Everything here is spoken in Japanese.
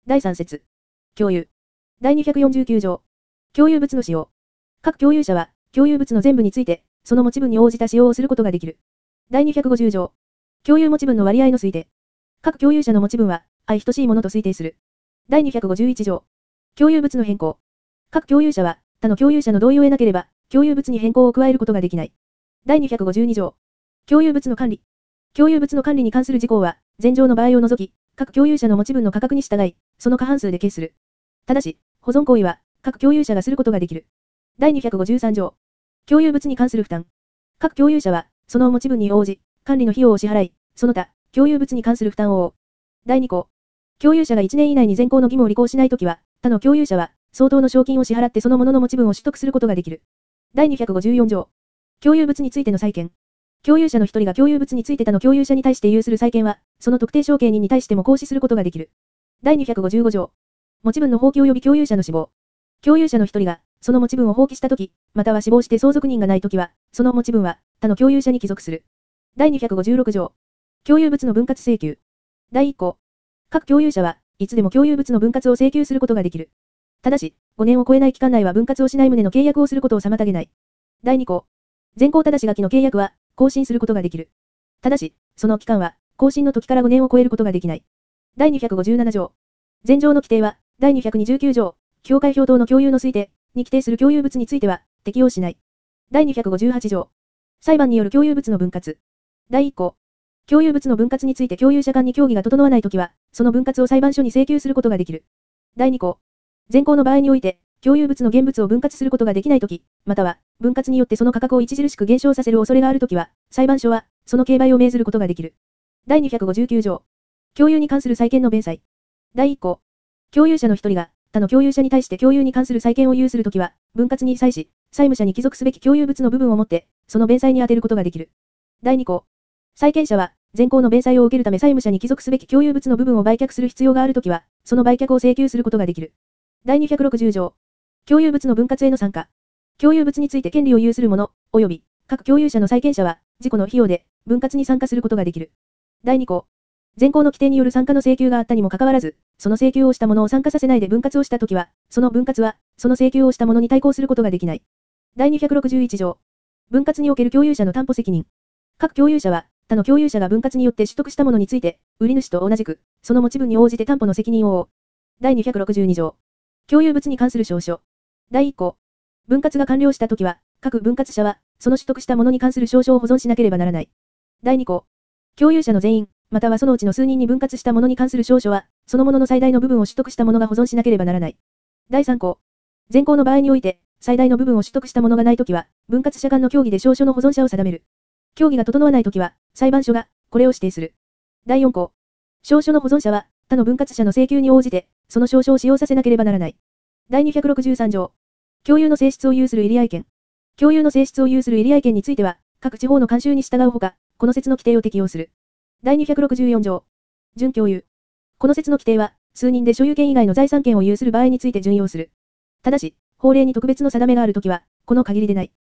第3節。共有。第249条。共有物の使用。各共有者は、共有物の全部について、その持ち分に応じた使用をすることができる。第250条。共有持ち分の割合の推定。各共有者の持ち分は、相等しいものと推定する。第251条。共有物の変更。各共有者は、他の共有者の同意を得なければ、共有物に変更を加えることができない。第252条。共有物の管理。共有物の管理に関する事項は、前条の場合を除き、各共有者の持ち分の価格に従い、その過半数で決する。ただし、保存行為は、各共有者がすることができる。第253条。共有物に関する負担。各共有者は、その持ち分に応じ、管理の費用を支払い、その他、共有物に関する負担を負う。第2項。共有者が1年以内に全項の義務を履行しないときは、他の共有者は、相当の賞金を支払ってそのものの持ち分を取得することができる。第254条。共有物についての債権。共有者の一人が共有物について他の共有者に対して有する債権は、その特定証券人に対しても行使することができる。第255条。持ち分の放棄及び共有者の死亡。共有者の一人が、その持ち分を放棄したとき、または死亡して相続人がないときは、その持ち分は、他の共有者に帰属する。第256条。共有物の分割請求。第1項。各共有者は、いつでも共有物の分割を請求することができる。ただし、5年を超えない期間内は分割をしない旨の契約をすることを妨げない。第2項。前項ただし書きの契約は、更新することができる。ただし、その期間は、更新の時から5年を超えることができない。第257条。前条の規定は、第229条、境界表等の共有の推定に規定する共有物については、適用しない。第258条。裁判による共有物の分割。第1項。共有物の分割について共有者間に協議が整わないときは、その分割を裁判所に請求することができる。第2項。前項の場合において、共有物の現物を分割することができないとき、または、分割によってその価格を著しく減少させる恐れがあるときは、裁判所は、その競売を命ずることができる。第259条。共有に関する債権の弁済。第1項。共有者の一人が、他の共有者に対して共有に関する債権を有するときは、分割に際し、債務者に帰属すべき共有物の部分をもって、その弁済に充てることができる。第2項。債権者は、前項の弁済を受けるため債務者に帰属すべき共有物の部分を売却する必要があるときは、その売却を請求することができる。第260条。共有物の分割への参加。共有物について権利を有する者、及び、各共有者の債権者は、自己の費用で、分割に参加することができる。第2項。前項の規定による参加の請求があったにもかかわらず、その請求をした者を参加させないで分割をしたときは、その分割は、その請求をした者に対抗することができない。第261条。分割における共有者の担保責任。各共有者は、他の共有者が分割によって取得したものについて、売り主と同じく、その持ち分に応じて担保の責任を負う。第262条。共有物に関する証書。第1項。分割が完了したときは、各分割者は、その取得したものに関する証書を保存しなければならない。第2項。共有者の全員、またはそのうちの数人に分割したものに関する証書は、そのものの最大の部分を取得したものが保存しなければならない。第3項。前項の場合において、最大の部分を取得したものがないときは、分割者間の協議で証書の保存者を定める。協議が整わないときは、裁判所が、これを指定する。第4項。証書の保存者は、他の分割者の請求に応じて、その証書を使用させなければならない。第263条。共有の性質を有する入合権。共有の性質を有する入合権については、各地方の慣習に従うほか、この説の規定を適用する。第264条。準共有。この説の規定は、数人で所有権以外の財産権を有する場合について準用する。ただし、法令に特別の定めがあるときは、この限りでない。